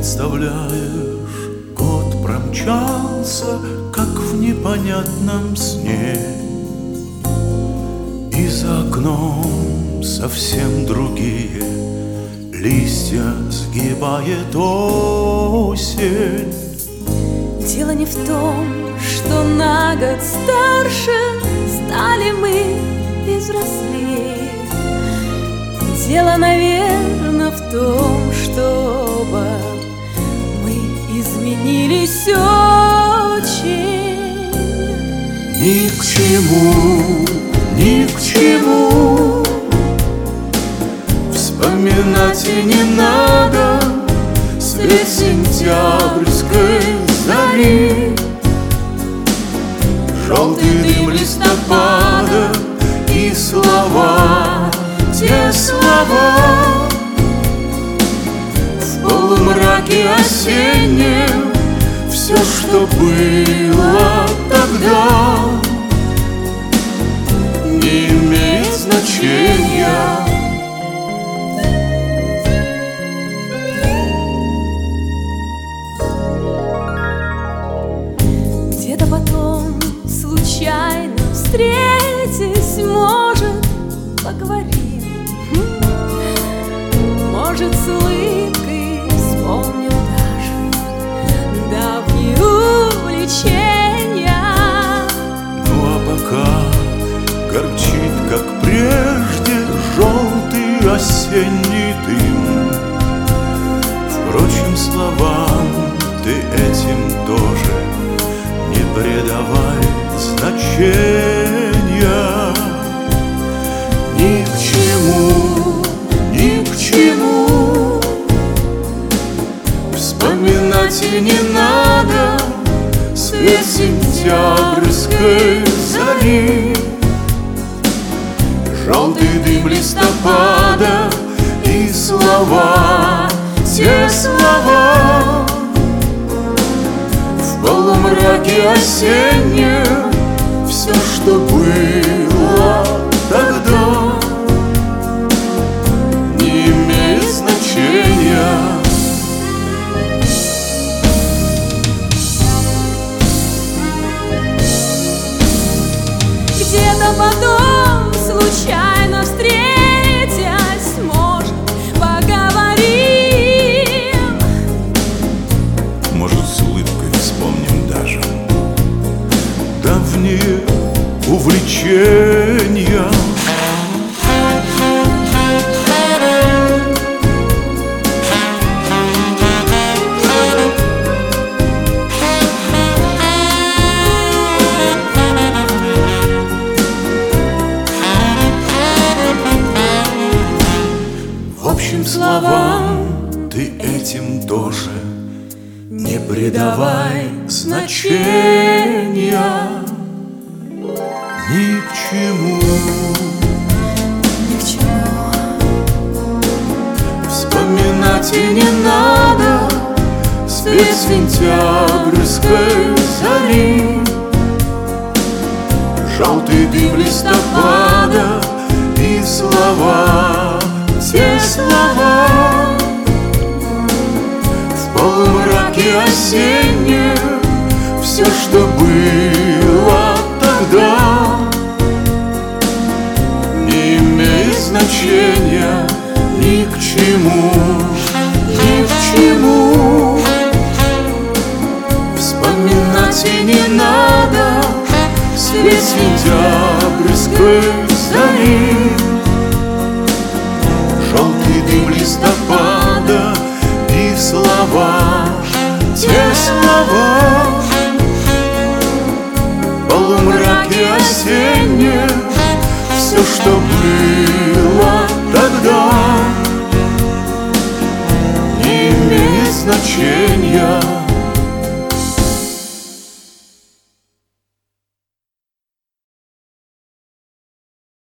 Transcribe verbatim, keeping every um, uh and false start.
Представляешь, год промчался, как в непонятном сне, и за окном совсем другие листья сгибает осень. Дело не в том, что на год старше стали мы и взрослее. Дело, наверное, в том, чтобы мы изменились очень. Ни к чему, ни к чему вспоминать и не надо свет сентябрьской зари, желтый дым листопада и слова, те слова в полумраке осеннем. Все, что было тогда, не имеет значения. Где-то потом случайно встретясь, может, поговорим. Может, с улыбкой вспомним даже давние увлечения. Ну а пока горчит, как прежде, желтый осенний дым. Впрочем, словам ты этим тоже не придавай значения. Ни к чему, ни к чему вспоминать и не надо свет сентябрьской зари, желтый дым листопада и слова, те слова в полумраке осеннем. Все, что было тогда, не имеет значения. Где-то потом случайно встретясь, может, поговорим. Может, с улыбкой вспомним даже давние увлечения. В общем, словам ты этим тоже не придавай значения. Ни к чему, Ни к чему вспоминать и не надо свет сентябрьской зари, желтый дым листопада и слова, те слова в полумраке осеннем. Все, что было тогда, не имеет значения. Ни к чему, ни к чему вспоминать и не надо свет сентябрьской зари, желтый дым листопада и слова, те слова в полумраке осеннем. Все, что было тогда, не имеет значения.